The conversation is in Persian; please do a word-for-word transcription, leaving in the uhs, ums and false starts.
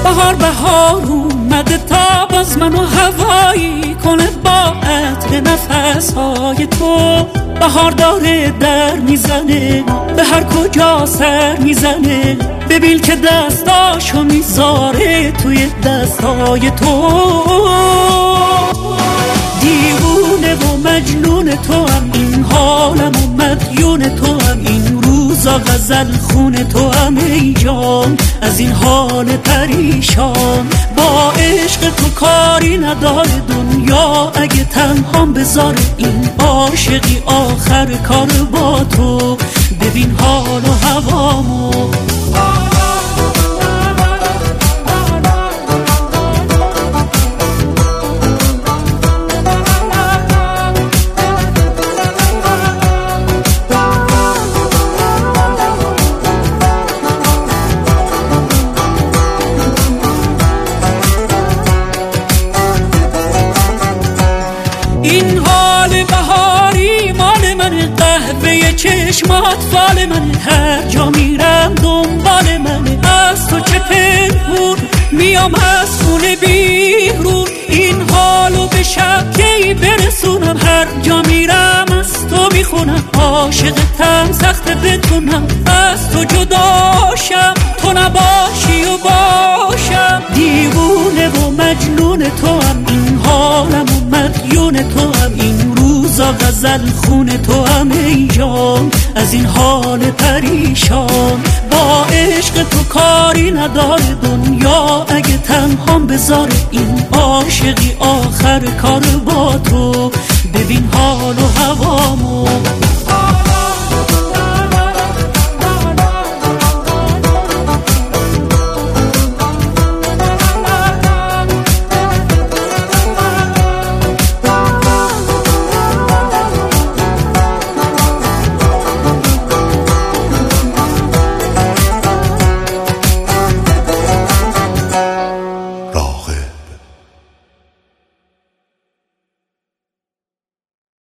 بهار بهار اومده تا باز منو هوایی کنه با عطر نفسهای تو. بهار داره در میزنه به هر کجا سر میزنه، ببین که دستاشو میذاره توی دستای تو. دیوونه و مجنون تو هم این حالم و مدیون تو هم این روزا غزل خون تو هم ای جان از این حال پریشان. با عشق تو کاری نداره دنیا اگه تنهام بذاره این عاشقی آخر کار با تو. ببین حال و هوامو این حال بهاری مال من، قهوه چشمات فال من، هر جا میرم دنبال من. از تو چه پنهون میام از خونه بیرون، این حالو به شبکی برسونم. هر جا میرم از تو میخونم، عاشقتم سخت بتونم از تو جداشم، تو نباشی و باشم. دیوونه و مجنون تو هم این حالم و مدیون تو هم این روزا غزل خون تو هم ای جان از این حال پریشان. با عشق تو کاری نداره دنیا اگه تنهام بذاره این عاشقی آخر کار با تو. ببین حال و هوامو